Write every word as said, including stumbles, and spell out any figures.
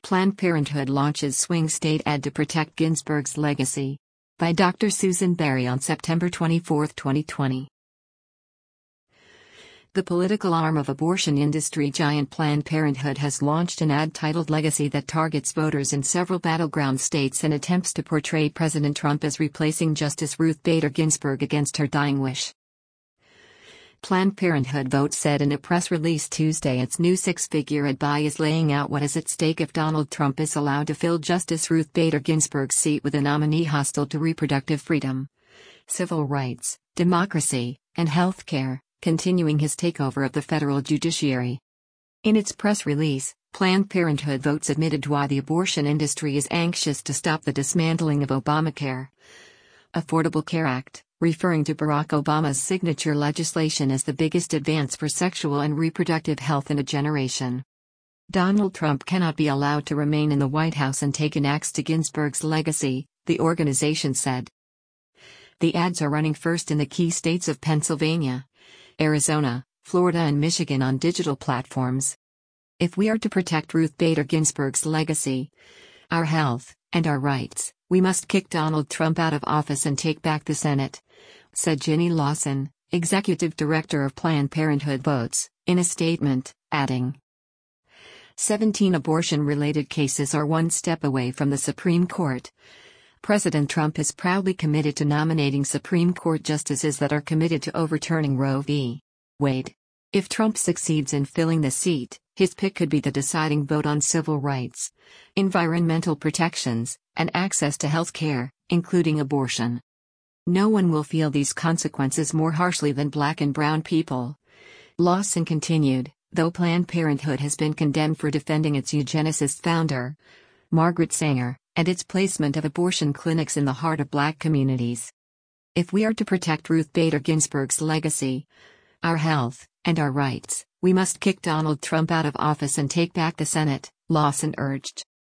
Planned Parenthood launches swing state ad to protect Ginsburg's legacy. By Doctor Susan Berry on September twenty-fourth, twenty twenty. The political arm of abortion industry giant Planned Parenthood has launched an ad titled Legacy that targets voters in several battleground states and attempts to portray President Trump as replacing Justice Ruth Bader Ginsburg against her dying wish. Planned Parenthood Vote said in a press release Tuesday its new six-figure ad buy is laying out what is at stake if Donald Trump is allowed to fill Justice Ruth Bader Ginsburg's seat with a nominee hostile to reproductive freedom, civil rights, democracy, and health care, continuing his takeover of the federal judiciary. In its press release, Planned Parenthood Votes admitted why the abortion industry is anxious to stop the dismantling of Obamacare, Affordable Care Act, referring to Barack Obama's signature legislation as the biggest advance for sexual and reproductive health in a generation. Donald Trump cannot be allowed to remain in the White House and take an axe to Ginsburg's legacy, the organization said. The ads are running first in the key states of Pennsylvania, Arizona, Florida and Michigan on digital platforms. If we are to protect Ruth Bader Ginsburg's legacy, our health, and our rights, we must kick Donald Trump out of office and take back the Senate, said Ginny Lawson, executive director of Planned Parenthood Votes, in a statement, adding, seventeen abortion-related cases are one step away from the Supreme Court. President Trump is proudly committed to nominating Supreme Court justices that are committed to overturning Roe v. Wade. If Trump succeeds in filling the seat, his pick could be the deciding vote on civil rights, environmental protections, and access to health care, including abortion. No one will feel these consequences more harshly than black and brown people. Lawson continued, though Planned Parenthood has been condemned for defending its eugenicist founder, Margaret Sanger, and its placement of abortion clinics in the heart of black communities. If we are to protect Ruth Bader Ginsburg's legacy, our health, and our rights, we must kick Donald Trump out of office and take back the Senate, Lawson urged.